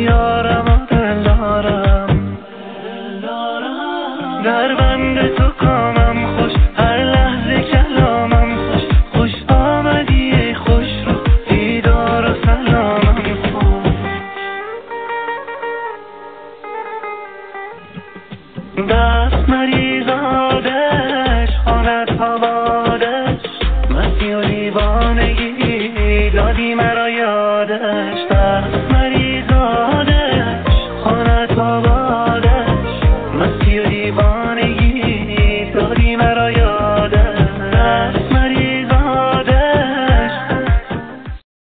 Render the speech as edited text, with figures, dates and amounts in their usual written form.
یارم و دلدارم، در بند تو کامم خوش، هر لحظه کلامم خوش. خوش آمدی ای خوش رو، دیدار و سلامم خوش. دست مریزادش خانت آبادش، مستی و دیوانگی دادی مرا یادش.